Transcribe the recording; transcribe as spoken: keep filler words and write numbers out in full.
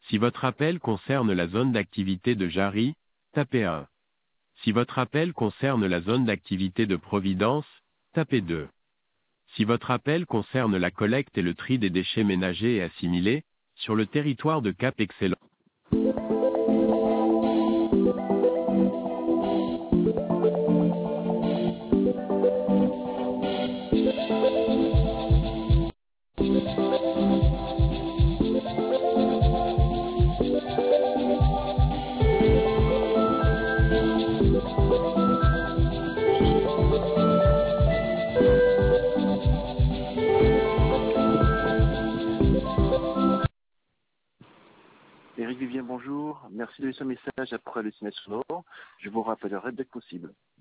Si votre appel concerne la zone d'activité de Jarry, tapez un. Si votre appel concerne la zone d'activité de Providence, tapez deux. Si votre appel concerne la collecte et le tri des déchets ménagers et assimilés, sur le territoire de Cap-Excellence, Éric Vivien, bonjour. Merci de laisser un message après le signal sonore. Je vous rappellerai dès que possible.